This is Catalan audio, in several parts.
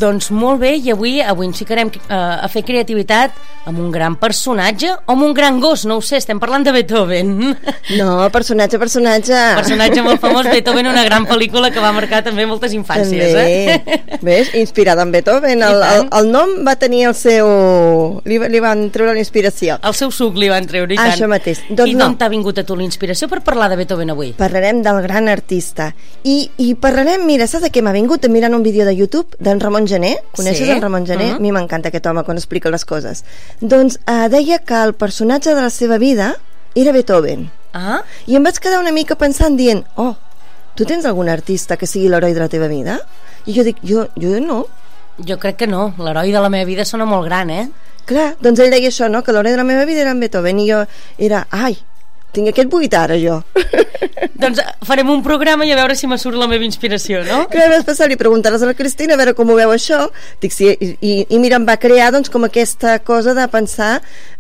Doncs molt bé, i avui ens ficarem a fer creativitat amb un gran personatge o amb un gran gos, no ho sé, estem parlant de Beethoven. No, personatge. Personatge molt famós, Beethoven, una gran pel·lícula que va marcar també moltes infàncies. També, ves, inspirada en Beethoven. El nom va tenir el seu... Li van treure la inspiració. El seu suc li van treure, i tant. Això mateix. Doncs I d'on t'ha vingut a tu la inspiració per parlar de Beethoven avui? Parlarem del gran artista. I parlarem, mira, saps de què m'ha vingut? Mirant un vídeo de YouTube d'en Ramon Gené. Coneixes en Ramon Gené? A mi m'encanta aquest home quan explica les coses. Doncs deia que el personatge de la seva vida era Beethoven. I em vaig quedar una mica pensant dient, tu tens algun artista que sigui l'heroi de la teva vida? I jo dic, jo no. Jo crec que no, l'heroi de la meva vida sona molt gran, Clar, doncs ell deia això, no? Que l'heroi de la meva vida era en Beethoven, i jo era, tinc aquest buit ara, jo. Doncs farem un programa i a veure si me surt la meva inspiració, no? Clar, vas passar, li preguntaràs a la Cristina a veure com ho veu això. Dic, sí, i mira, em va crear doncs com aquesta cosa de pensar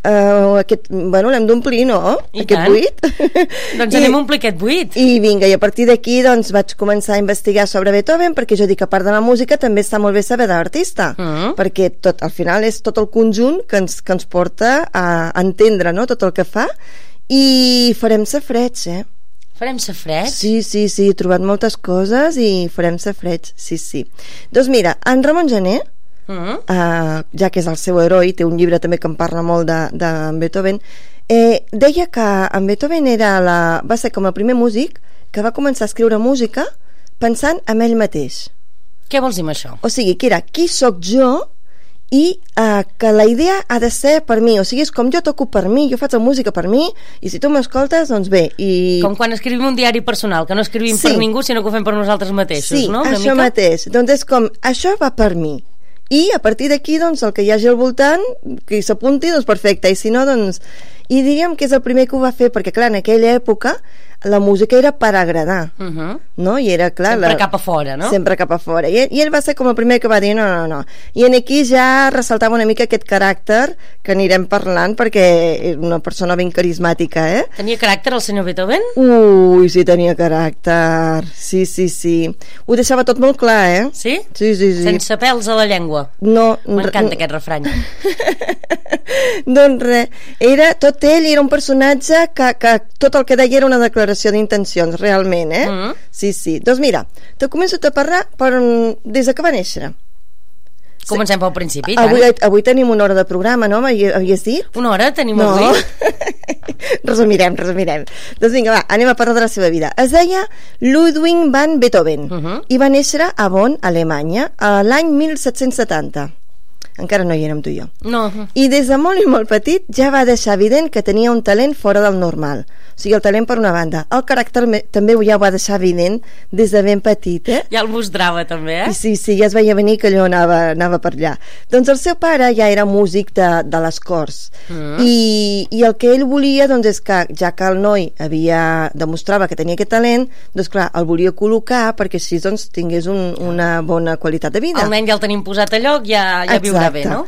l'hem d'omplir, no? Aquest buit. Doncs anem a omplir aquest buit. I vinga, i a partir d'aquí doncs vaig començar a investigar sobre Beethoven, perquè jo dic que a part de la música també està molt bé saber de l'artista, perquè al final és tot el conjunt que ens porta a entendre, no?, tot el que fa. I farem safareig, Farem safareig? Sí, he trobat moltes coses i farem safareig, sí. Doncs mira, en Ramon Gené, ja que és el seu heroi, té un llibre també que em parla molt de Beethoven, deia que en Beethoven va ser com el primer músic que va començar a escriure música pensant en ell mateix. Què vols dir amb això? O sigui, que era, qui sóc jo? I que la idea ha de ser per mi, o sigui, és com jo toco per mi, jo faig la música per mi, i si tu m'escoltes, doncs bé. Com quan escrivim un diari personal, que no escrivim per ningú, sinó que ho fem per nosaltres mateixos, no? Sí, això mateix. Doncs és com, això va per mi. I a partir d'aquí, doncs, el que hi hagi al voltant, que hi s'apunti, doncs perfecte, i si no, doncs... I diríem que és el primer que ho va fer, perquè clar, en aquella època la música era per agradar, no? I era, clar... Sempre cap a fora, no? Sempre cap a fora. I ell va ser com el primer que va dir no. I en aquí ja ressaltava una mica aquest caràcter que anirem parlant, perquè és una persona ben carismàtica, Tenia caràcter el senyor Beethoven? Ui, sí, tenia caràcter. Sí. Ho deixava tot molt clar, Sí? Sí. Sense pèls a la llengua. No. M'encanta aquest refrany. Doncs res, tot ell era un personatge que tot el que deia era una declaració d'intencions, realment, Sí. Doncs mira, te començo a parlar des que va néixer. Comencem pel principi, avui tenim una hora de programa, no? Havies dit? Una hora tenim avui? Resumirem. Doncs vinga, va, anem a parlar de la seva vida. Es deia Ludwig van Beethoven i va néixer a Bonn, Alemanya, l'any 1770. Encara no hi érem tu i jo. No. I des de molt i molt petit ja va deixar evident que tenia un talent fora del normal. O sigui, el talent per una banda. El caràcter també ja ho va deixar evident des de ben petit, Ja el mostrava també, Sí, ja es veia venir que allò anava per allà. Doncs el seu pare ja era músic de les corts. I el que ell volia, doncs, és que, ja que el noi demostrava que tenia aquest talent, doncs clar, el volia col·locar perquè així doncs tingués una bona qualitat de vida. El nen ja el tenim posat a lloc, ja viurà bé, no?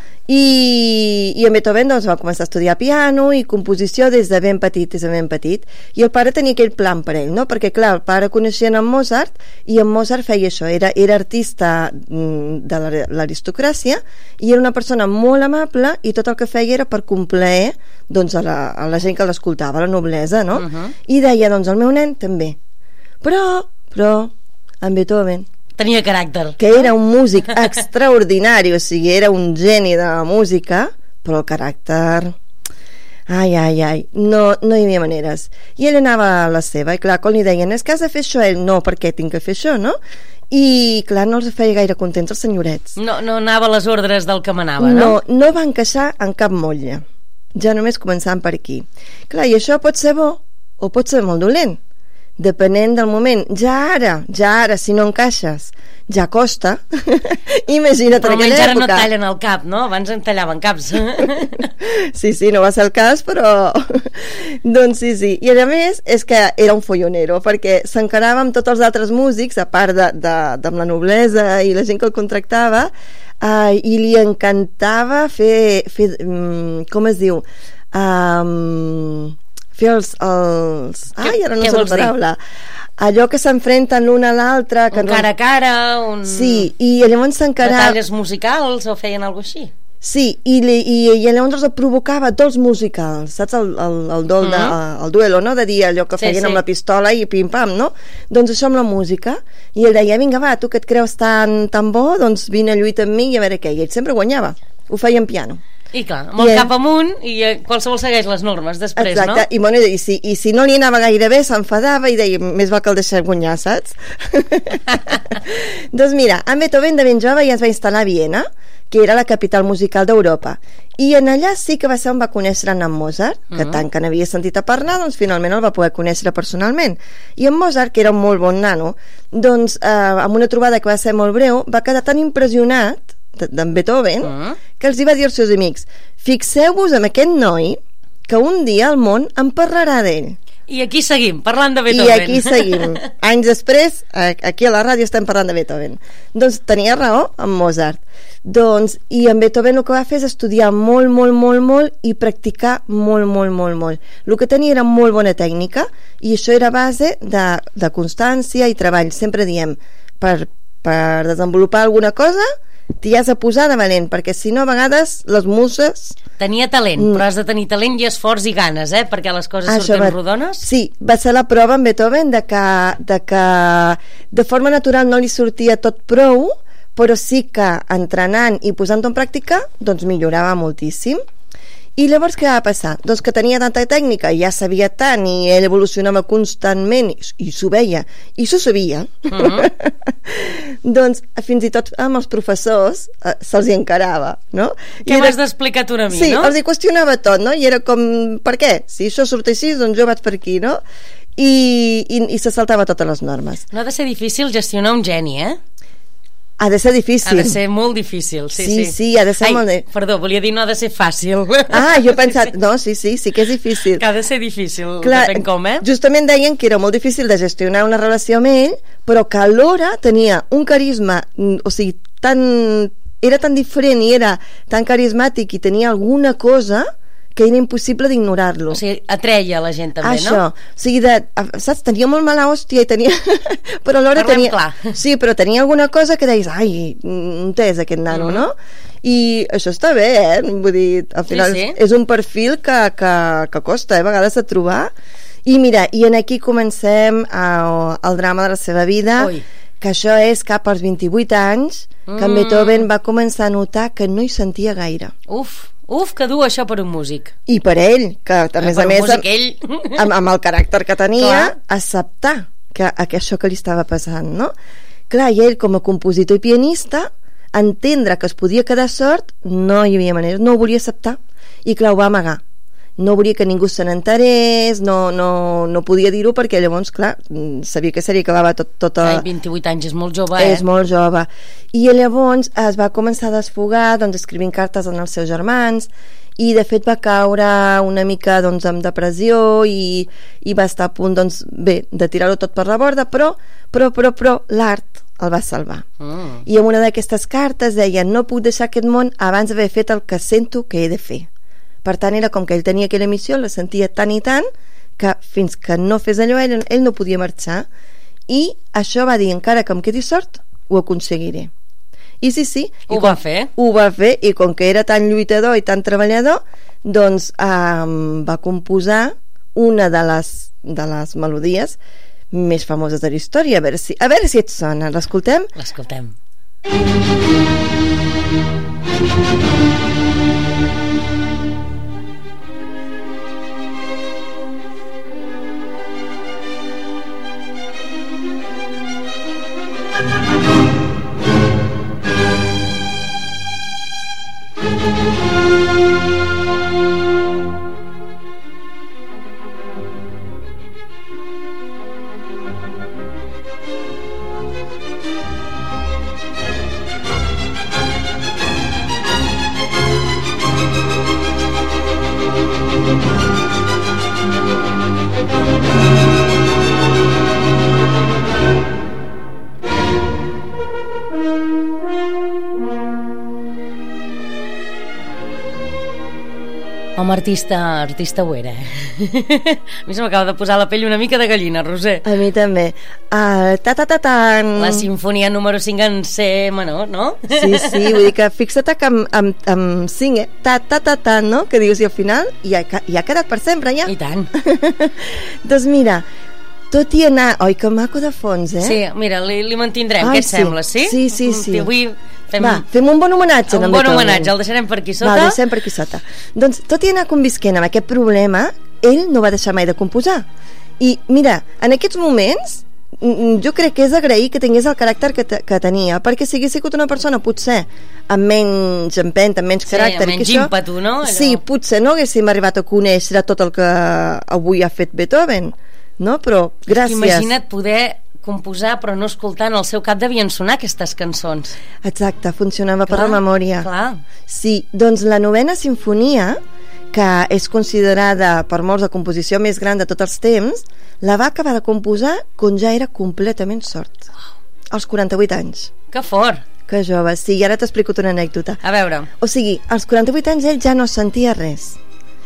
I en Beethoven doncs, va començar a estudiar piano i composició des de ben petit, i el pare tenia aquell plan per ell, no? Perquè clar, el pare coneixia en Mozart i en Mozart feia això, era artista de l'aristocràcia i era una persona molt amable i tot el que feia era per complaer doncs, a la gent que l'escoltava, la noblesa, no? I deia, doncs el meu nen també, però en Beethoven tenia caràcter, que era un músic extraordinari, o sigui, era un geni de la música, però el caràcter... Ai, no hi havia maneres. I ell anava a la seva, i clar, quan li deien, és que has de fer això, ell, no, perquè tinc que fer això, no? I clar, no els feia gaire contents els senyorets. No anava a les ordres del que manava, no? No va encaixar en cap motlla. Ja només començant per aquí. Clar, i això pot ser bo o pot ser molt dolent, depenent del moment. Ja ara, si no encaixes, ja costa. Imagina't en aquella època. Però no et tallen el cap, no? Abans en tallaven caps. Sí, no va ser el cas, però... doncs sí. I a més, és que era un follonero, perquè s'encarava amb tots els altres músics, a part de la noblesa i la gent que el contractava, i li encantava fer com es diu... fer ai, ara no sé la vols dir? paraula. Allò que s'enfrenten l'un a l'altre. Un cara a cara, Sí, i llavors s'encarava... batalles musicals, o feien alguna cosa així? Sí, i llavors el provocava dolç musicals, saps? El duelo, no? De dir allò que feien amb la pistola i pim-pam, no? Doncs això amb la música. I ell deia, vinga, va, tu que et creus tan bo, doncs vine a lluitar amb mi i a veure què. I ell sempre guanyava. Ho feia en piano. I clar, amb el cap amunt, i qualsevol segueix les normes després, exacte. no? I, bueno, i si no li anava gaire bé, s'enfadava i deia, més val que el deixem guanyar, saps? Doncs mira, en Beethoven de ben jove ja es va instal·lar a Viena, que era la capital musical d'Europa, i en allà sí que va ser on va conèixer en Mozart, que tant que n'havia sentit a parlar, doncs finalment el va poder conèixer personalment. I en Mozart, que era un molt bon nano, doncs amb una trobada que va ser molt breu, va quedar tan impressionat d'en Beethoven que els hi va dir als seus amics, fixeu-vos en aquest noi que un dia el món en parlarà d'ell. I aquí seguim, parlant de Beethoven. I aquí seguim. Anys després, aquí a la ràdio estem parlant de Beethoven. Doncs tenia raó amb Mozart. Doncs, i en Beethoven el que va fer és estudiar molt, molt, molt, molt i practicar molt, molt, molt, molt. El que tenia era molt bona tècnica i això era base de constància i treball. Sempre diem, per desenvolupar alguna cosa t'hi has de posar de valent, perquè si no a vegades les muses... Tenia talent, però has de tenir talent i esforç i ganes, perquè les coses surten rodones. Sí, va ser la prova en Beethoven de que de forma natural no li sortia tot prou, però sí que entrenant i posant-ho en pràctica doncs millorava moltíssim. I llavors què va passar? Doncs que tenia tanta tècnica, ja sabia tant i ell evolucionava constantment i s'ho veia, i s'ho sabia. Doncs fins i tot amb els professors se'ls hi encarava, no? Què m'has d'explicar tu a mi, sí, no? Sí, els hi qüestionava tot, no? I era com, per què? Si això surt així, doncs jo vaig per aquí, no? I se saltava totes les normes. No ha de ser difícil gestionar un geni, Ha de ser difícil. Ha de ser molt difícil, sí. Sí, ha de ser molt... Perdó, volia dir no ha de ser fàcil. Jo he pensat, no, sí que és difícil. Que ha de ser difícil, clar, depèn com, Justament deien que era molt difícil de gestionar una relació amb ell, però que alhora tenia un carisma, o sigui, era tan diferent i era tan carismàtic i tenia alguna cosa que era impossible d'ignorar-lo. O sigui, atreia la gent també, no? O sigui, saps, tenia molt mala hòstia i tenia... però alhora tenia... clar. Sí, però tenia alguna cosa que deies, ai, on és aquest nano, no? I això està bé, Vull dir, al final és un perfil que costa, a vegades de trobar. I mira, i en aquí comencem el drama de la seva vida, que això és cap als 28 anys, que en Beethoven va començar a notar que no hi sentia gaire. Uf, que dur això per un músic. I per ell, que a més amb el caràcter que tenia, acceptar que això que li estava passant, no? Clar, i ell com a compositor i pianista, entendre que es podia quedar sord, no hi havia manera, no ho volia acceptar. I clar, ho va amagar. No volia que ningú se n'enterés, no podia dir-ho perquè llavors, clar, sabia que se li acabava tot 28 anys és molt jove, És molt jove. I llavors es va començar a desfogar, doncs, escrivint cartes als seus germans, i de fet va caure una mica doncs, amb depressió i va estar a punt, doncs, bé, de tirar-ho tot per la borda, però l'art el va salvar. I en una d'aquestes cartes deia, no puc deixar aquest món abans d'haver fet el que sento que he de fer. Per tant, era com que ell tenia aquella missió, la sentia tant i tant, que fins que no fes allò, ell no podia marxar. I això va dir, encara que em quedi sort, ho aconseguiré. I sí. Ho va fer. Ho va fer, i com que era tan lluitador i tan treballador, doncs va composar una de les melodies més famoses de la història. A veure si et sona. L'escoltem? L'escoltem. Home, artista ho era, A mi se m'acaba de posar la pell una mica de gallina, Roser. A mi també. Ta-ta-ta-tan. La sinfonia número 5 en C menor, no? Sí, vull dir que fixa't que amb 5, ta-ta-ta-tan, no? Que dius, i al final ja ha quedat per sempre, ja. I tant. Doncs mira, tot i anar... Oi, que maco de fons, Sí, mira, li mantindrem, què et sembla, sí? Sí. Avui fem un bon homenatge. Un bon homenatge, el deixarem per aquí sota. Va, deixem per aquí sota. Doncs, tot i anar convisquent amb aquest problema, ell no va deixar mai de composar. I, mira, en aquests moments, jo crec que és agrair que tingués el caràcter que tenia, perquè si hagués sigut una persona, potser, amb menys empenta, amb menys caràcter... amb menys ímpetu, no? Sí, potser no haguéssim arribat a conèixer tot el que avui ha fet Beethoven, no? Però gràcies. Imagina't poder composar però no escoltar, en el seu cap devien sonar aquestes cançons. Exacte, funcionava per la memòria. Clar. Sí, doncs la 9ª sinfonia, que és considerada per molts la composició més gran de tots els temps, la va acabar de composar quan ja era completament sord. Als 48 anys. Que fort. Que jove, sí, i ara t'explico una anècdota. A veure. O sigui, als 48 anys ell ja no sentia res.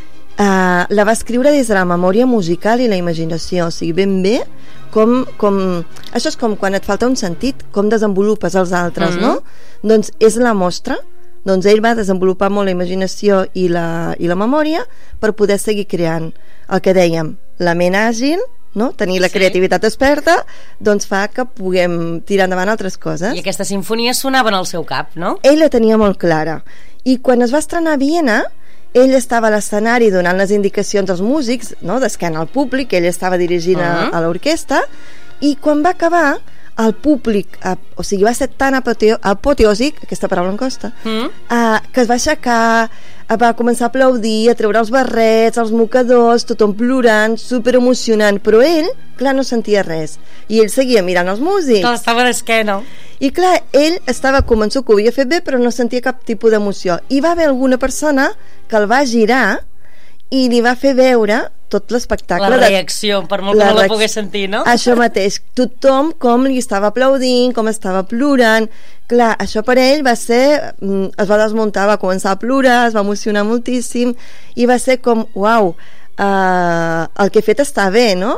La va escriure des de la memòria musical i la imaginació, o sigui, ben bé això és com quan et falta un sentit, com desenvolupes els altres, no? Doncs és la mostra. Doncs ell va desenvolupar molt la imaginació i la memòria per poder seguir creant el que dèiem, la ment àgil, no? Tenir la creativitat experta, doncs fa que puguem tirar endavant altres coses. I aquesta sinfonia sonava en el seu cap, no? Ell la tenia molt clara, i quan es va estrenar a Viena, ell estava a l'escenari donant les indicacions als músics, no? D'esquena al públic, ell estava dirigint a l'orquestra, i quan va acabar el públic, o sigui, va ser tan apoteòsic, aquesta paraula em costa, que es va aixecar, va començar a aplaudir, a treure els barrets, els mocadors, tothom plorant, superemocionant, però ell, clar, no sentia res, i ell seguia mirant els músics. Clar, estava d'esquena. I clar, ell estava convençut que ho havia fet bé, però no sentia cap tipus d'emoció, i va haver alguna persona que el va girar i li va fer veure tot l'espectacle. La reacció, per molt que no la pogués sentir, no? Això mateix, tothom com li estava aplaudint, com estava plorant. Clar, això per ell va ser... es va desmuntar, va començar a plorar, es va emocionar moltíssim, i va ser com, uau, el que he fet està bé, no?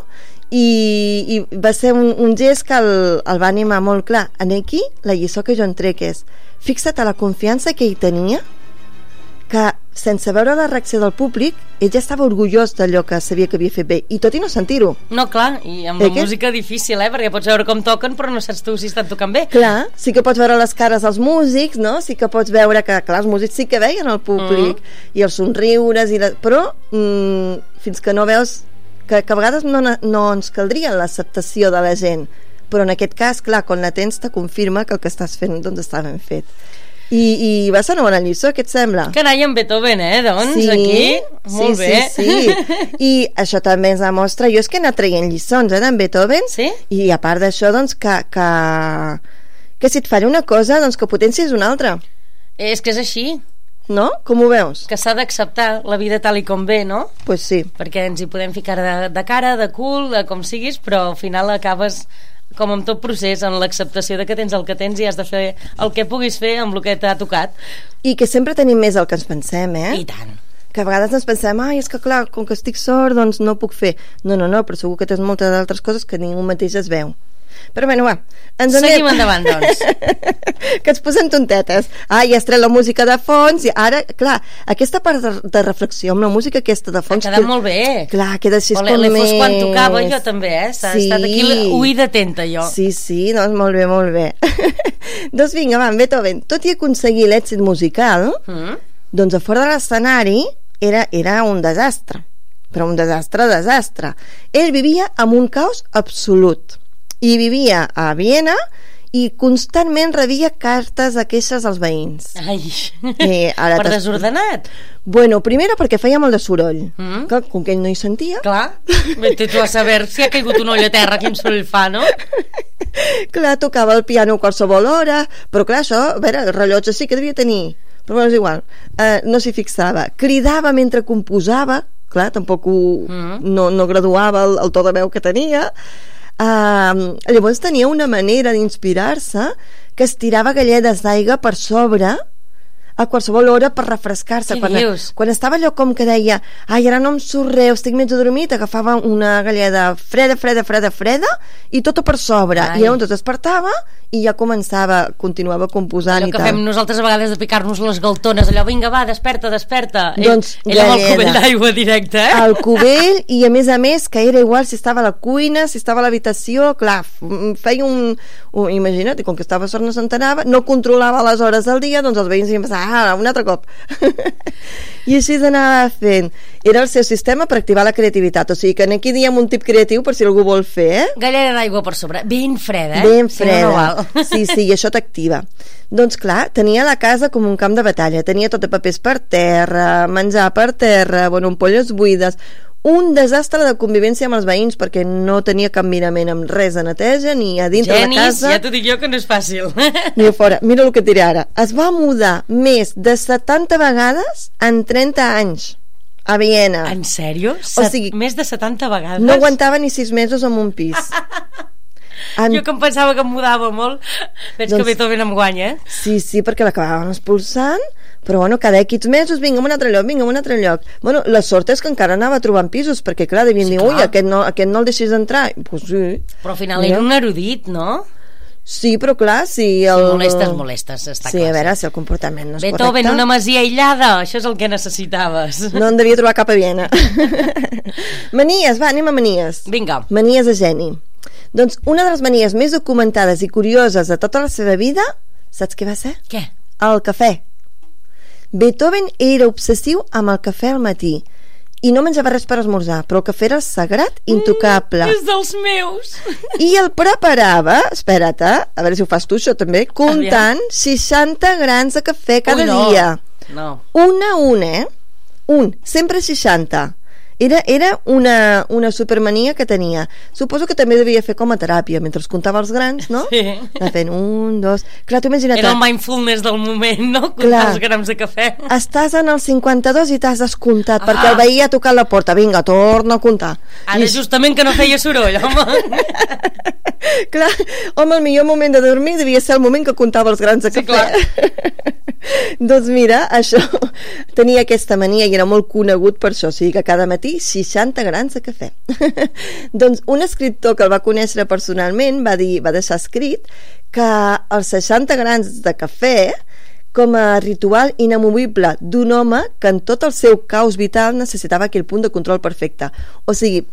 I va ser un gest que el va animar molt clar. Aquí, la lliçó que jo en trec és, fixa't a la confiança que ell tenia, que sense veure la reacció del públic ell ja estava orgullós d'allò que sabia que havia fet bé, i tot i no sentir-ho. No, clar, i amb la música difícil, perquè pots veure com toquen però no saps tu si estan tocant bé. Clar, sí que pots veure les cares dels músics, no? Sí que pots veure que, clar, els músics sí que veien el públic i els somriures, però fins que no veus que a vegades no ens caldria l'acceptació de la gent, però en aquest cas, clar, quan la tens te confirma que el que estàs fent doncs està ben fet. I va ser una bona lliçó, què et sembla? Carai, en Beethoven, doncs, sí, aquí, molt bé. Sí. I això també ens demostra, jo és que he anat traient lliçons, d'en Beethoven, i a part d'això, doncs, que si et falla una cosa, doncs que potencies una altra. És que és així. No? Com ho veus? Que s'ha d'acceptar la vida tal i com ve, no? Pues sí. Perquè ens hi podem ficar de cara, de cul, de com siguis, però al final acabes... com amb tot procés, en l'acceptació de que tens el que tens i has de fer el que puguis fer amb el que t'ha tocat. I que sempre tenim més del que ens pensem, I tant. Que a vegades ens pensem, és que clar, com que estic sort, doncs no puc fer. No, però segur que tens moltes altres coses que ningú mateix es veu. Però bueno, va, seguim endavant, doncs. Que ens posem tontetes. Ja has tret la música de fons, i ara, clar, aquesta part de reflexió amb la música aquesta de fons... Ha quedat molt bé. Clar, queda així com més... L'he fos quan tocava, jo també, S'ha estat aquí oïda atenta, jo. Sí, doncs molt bé. Doncs vinga, va, Beethoven, tot i aconseguir l'èxit musical, doncs a fora de l'escenari era un desastre. Però un desastre. Ell vivia amb un caos absolut. I vivia a Viena i constantment rebia cartes de queixes als veïns. Ai, per desordenat? Bueno, primera perquè feia molt de soroll, que com que ell no hi sentia... Clar, vete tu a saber si ha caigut un ull a terra, quin soroll fa, no? Clar, tocava el piano a qualsevol hora, però clar, això, a veure, el rellotge sí que devia tenir, però bueno, és igual, no s'hi fixava. Cridava mentre composava, clar, tampoc no graduava el to de veu que tenia. Llavors tenia una manera d'inspirar-se que estirava galledes d'aigua per sobre a qualsevol hora per refrescar-se. Quan estava allò com que deia ai, ara no em surt res, estic mig adormit, agafava una galleda freda i tota per sobre. I llavors despertava i ja continuava composant allò i que tal. fem nosaltres a vegades de picar-nos les galtones, allò, vinga va, desperta doncs ell amb el cubell d'aigua directe, el cubell, i a més que era igual si estava a la cuina, si estava a l'habitació, clar, feia imagina't, com que estava sort no s'entenava, no controlava les hores del dia, doncs els veïns iam pensar, un altre cop i així anava fent. Era el seu sistema per activar la creativitat, o sigui que aquí diem un tip creatiu per si algú vol fer, galleda d'aigua per sobre, ben freda, ben freda, no val. Sí, i això t'activa. Doncs clar, tenia la casa com un camp de batalla, tenia tot de papers per terra, menjar per terra, ampolles buides, un desastre de convivència amb els veïns perquè no tenia cap mirament amb res de neteja ni a dintre de la casa. Ja t'ho dic jo que no és fàcil. Ni a fora. Mira el que et diré ara. Es va mudar més de 70 vegades en 30 anys a Viena. En sèrio? O sigui, més de 70 vegades? No aguantava ni 6 mesos en un pis. Jo que em pensava que em mudava molt. Veig que Beethoven em guanya, Sí, perquè l'acabaven expulsant, però cada X mesos vinga a un altre lloc. La sort és que encara anava trobant pisos, perquè clar, devien dir, ui, aquest no el deixis entrar. Pues sí. Però al final era un erudit, no? Sí, però clar, si molestes, està clar. Sí, a veure, si el comportament no és correcte. Beethoven, una masia aïllada, això és el que necessitaves. No en devia trobar cap a Viena. Manies, va, anem a manies. Vinga. Manies de geni. Doncs una de les manies més documentades i curioses de tota la seva vida, saps què va ser? Què? El cafè. Beethoven era obsessiu amb el cafè al matí i no menjava res per esmorzar, però el cafè era sagrat, intocable. És dels meus. I el preparava, espera't, a veure si ho fas tu això també, comptant 60 grans de cafè cada dia. No. Sempre 60. Era una supermania que tenia. Suposo que també devia fer com a teràpia mentre es comptava els grans, no? Sí. Anava fent 1, 2... Clar, tu imagina't... Era el mindfulness del moment, no? Comptar els grams de cafè. Estàs en el 52 i t'has descomptat perquè el veí ha tocat la porta. Vinga, torna a comptar. Ara justament que no feia soroll, home. Clar, home, el millor moment de dormir devia ser el moment que comptava els grans de cafè. Clar. Doncs mira, això tenia aquesta mania i era molt conegut per això, o sigui que cada matí 60 grans de cafè. Doncs un escriptor que el va conèixer personalment va deixar escrit que els 60 grans de cafè com a ritual inamovible d'un home que en tot el seu caos vital necessitava aquell punt de control perfecte. O sigui,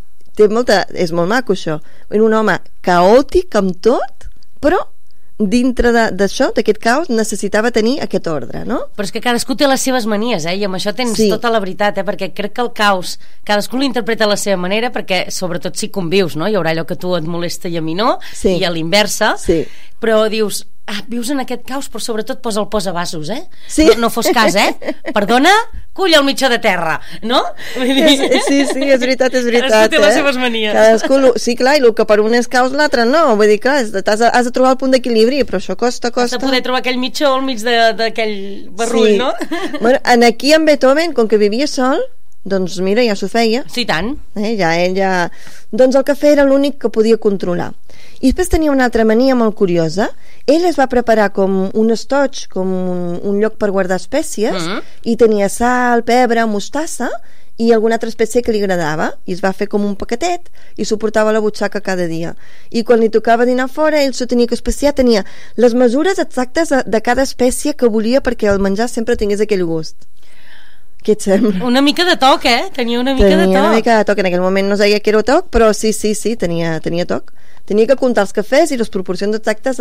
és molt maco això. Era un home caòtic amb tot, però dintre d'això, d'aquest caos, necessitava tenir aquest ordre, no? Però és que cadascú té les seves manies, i amb això tens tota la veritat, perquè crec que el caos cadascú l'interpreta a la seva manera, perquè sobretot si convius, no? Hi haurà allò que a tu et molesta i a mi no, i a l'inversa, però dius, vius en aquest caos, però sobretot posa el posavasos, Sí. No fos cas, Perdona, cull al mitjà de terra, no? Sí, és veritat. Cadascú té les seves manies. Sí, clar, i el que per un és caos, l'altre no. Vull dir, clar, has de trobar el punt d'equilibri, però això costa. Has de poder trobar aquell mitjó al mig d'aquell barrull, no? Bueno, aquí en Beethoven, com que vivia sol, doncs mira, ja s'ho feia. Sí, tant. Ell doncs el cafè era l'únic que podia controlar. I després tenia una altra mania molt curiosa. Ell es va preparar com un estoig, com un lloc per guardar espècies, i tenia sal, pebre, mostassa i alguna altra espècie que li agradava, i es va fer com un paquetet i s'ho portava a la butxaca cada dia. I quan li tocava dinar fora, ell s'ho tenia que especiar, tenia les mesures exactes de cada espècie que volia perquè el menjar sempre tingués aquell gust. Què et sembla? Una mica de toc, Tenia una mica de toc. Una mica de toc. En aquell moment no sabia que era toc, però sí, tenia toc. Tenia que comptar els cafès i les proporcions exactes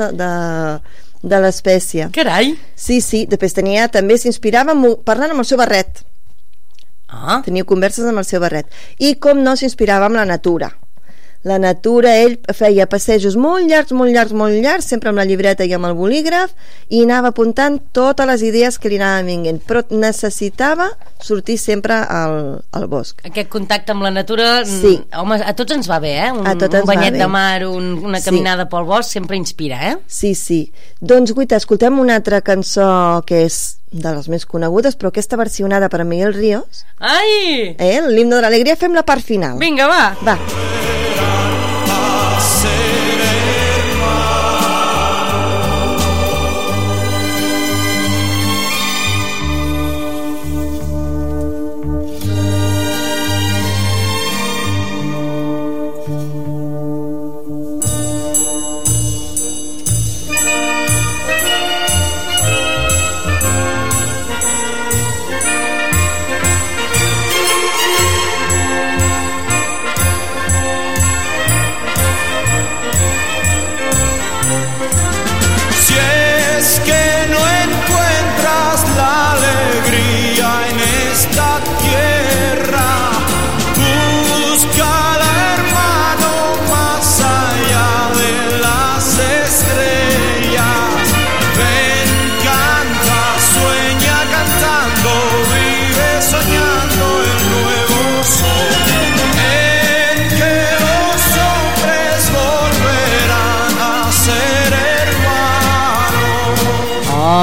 de l'espècie. Carai! Sí. Després també s'inspirava parlant amb el seu barret. Tenia converses amb el seu barret. I com no, s'inspirava amb la natura. La natura, ell feia passejos molt llargs, sempre amb la llibreta i amb el bolígraf, i anava apuntant totes les idees que li anaven vinguent, però necessitava sortir sempre al bosc. Aquest contacte amb la natura, home, a tots ens va bé, Un banyet de mar, una caminada pel bosc, sempre inspira, Sí. Doncs, Guita, escoltem una altra cançó que és de les més conegudes, però aquesta versionada per Miguel Ríos. Ai! L'himne de l'alegria, fem la part final. Vinga, va!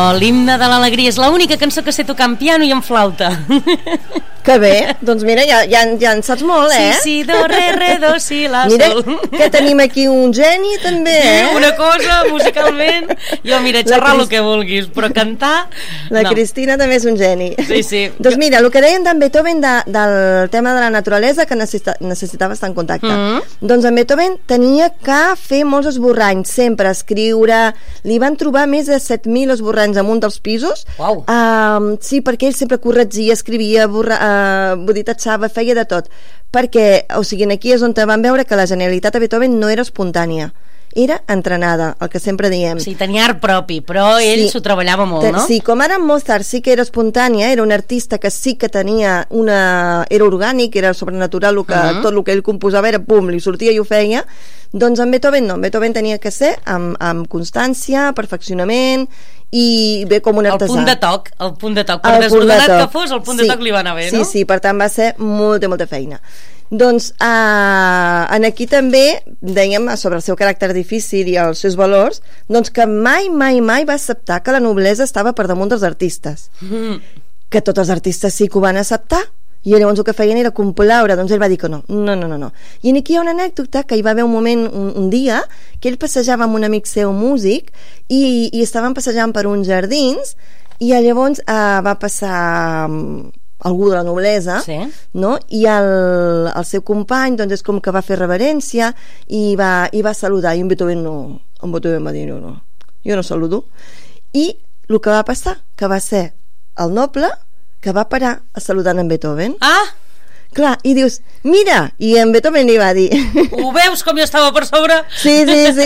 l'himne de l'alegria. És l'única cançó que sé tocar en piano i en flauta. Que bé, doncs mira, ja en saps molt, eh? Sí, do, re, do, si, la, mira, sol. que tenim aquí un geni, també, eh? Una cosa, musicalment. Jo, mira, xerrar el que vulguis, però cantar... La Cristina també és un geni. Sí. Doncs mira, el que deien d'en Beethoven del tema de la naturalesa, que necessitava estar en contacte. Doncs en Beethoven tenia que fer molts esborranys, sempre escriure. Li van trobar més de 7.000 esborranys en un dels pisos. Uau. Sí, perquè ell sempre corregia, escrivia, boditatxava, feia de tot, perquè, o sigui, aquí és on van veure que la genialitat de Beethoven no era espontània, era entrenada, el que sempre diem. Sí, tenia art propi, però ell s'ho treballava molt, no? Sí, com ara en Mozart sí que era espontània, era un artista que sí que tenia era orgànic, era sobrenatural, tot el que ell composava era pum, li sortia i ho feia. Doncs en Beethoven no, en Beethoven tenia que ser amb constància, perfeccionament i bé com un artesà. El punt de toc, per desordenat que fos, el punt de toc li va anar bé, no? Sí, per tant va ser molta feina. Doncs en aquí també dèiem sobre el seu caràcter difícil i els seus valors, doncs que mai va acceptar que la noblesa estava per damunt dels artistes, que tots els artistes sí que ho van acceptar, i llavors el que feien era complaure, doncs ell va dir que no. I aquí hi ha una anècdota que hi va haver un moment, un dia, que ell passejava amb un amic seu músic i estaven passejant per uns jardins i llavors va passar algú de la noblesa, no? I el seu company doncs és com que va fer reverència i va saludar, i en Beethoven va dir no, jo no saludo. I el que va passar, que va ser el noble que va parar a saludar en Beethoven. Clar, i dius, mira, i en Beethoven li va dir... Ho veus com jo estava per sobre? Sí.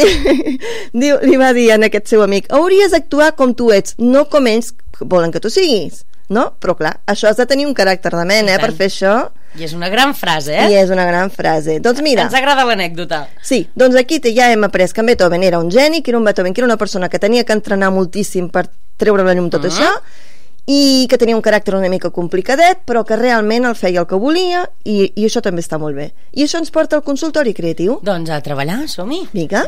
Li va dir a aquest seu amic, hauries d'actuar com tu ets, no com ells volen que tu siguis, no? Però clar, això has de tenir un caràcter de ment, per fer això. I és una gran frase, eh? I és una gran frase. Doncs mira... Ens agrada l'anècdota. Sí, doncs aquí ja hem après que en Beethoven era un geni, que era una persona que tenia que entrenar moltíssim per treure la llum tot això, i que tenia un caràcter una mica complicadet, però que realment el feia el que volia, i això també està molt bé. I això ens porta al consultori creatiu. Doncs a treballar, som-hi. Vinga.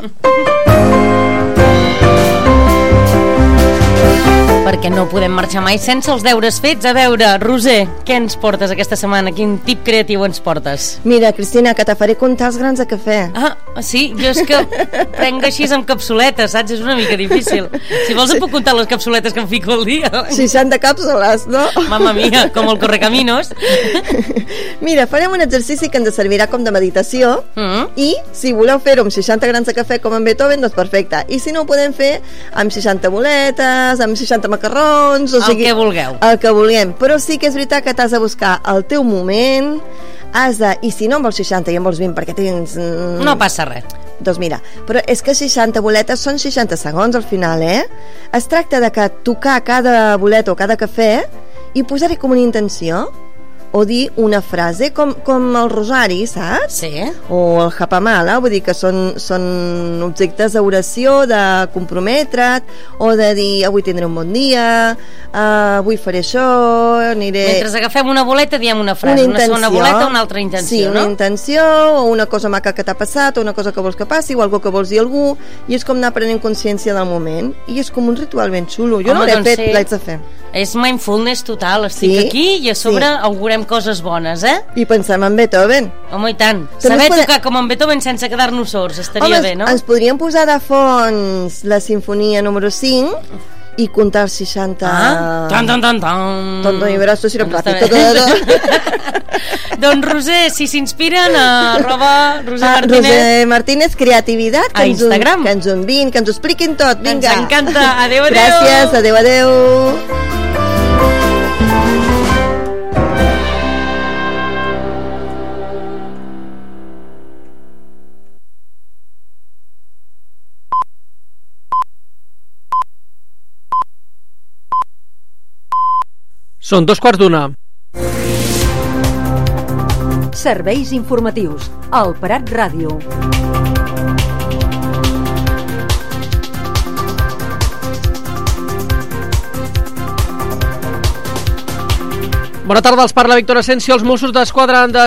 Perquè no podem marxar mai sense els deures fets. A veure, Roser, què ens portes aquesta setmana? Quin tip creatiu ens portes? Mira, Cristina, que te faré comptar els grans de cafè. Sí? Jo és que prenc així amb capsuletes, saps? És una mica difícil. Si vols et puc comptar les capsuletes que em fico al dia. 60 càpsules, no? Mamma mia, com el Correcaminos. Mira, farem un exercici que ens servirà com de meditació i si voleu fer-ho amb 60 grans de cafè com en Beethoven, doncs perfecte. I si no ho podem fer amb 60 boletes, amb 60 macarrons, o sigui, el que vulgueu. El que vulguem, però sí que és veritat que t'has de buscar el teu moment, i si no en vols 60 i en vols 20 perquè tens... No passa res. Doncs mira, però és que 60 boletes són 60 segons al final, Es tracta de que tocar cada boleta o cada cafè i posar-hi com una intenció o dir una frase com el rosari, saps? Sí. O el japamala, vull dir que són objectes d'oració, de comprometre't, o de dir avui tindré un bon dia, avui faré això, aniré... Mentre agafem una boleta diem una frase, una segona boleta, una altra intenció, sí, una intenció, o una cosa maca que t'ha passat, o una cosa que vols que passi, o algo que vols dir a algú, i és com anar prenent consciència del moment, i és com un ritual ben xulo. Jo no l'he fet, l'haig de fer. És mindfulness total, estic aquí i a sobre augurem coses bones, I pensem en Beethoven. Home, i tant. Saber tocar com en Beethoven sense quedar-nos sords, estaria bé, no? Ens podríem posar de fons la sinfonia número 5 i comptar els 60... Tonto, i veràs tu si era plàtic. Doncs Roser, si s'inspiren Roser Martínez Creativitat, a Instagram, que ens ho enviïn, que ens ho expliquin tot. Vinga. Ens encanta. Adéu. Gràcies, adéu. Són 2:15. Serveis informatius al Prat Ràdio. Bona tarda, els parla Víctor Asensio. Els Mossos d'Esquadra han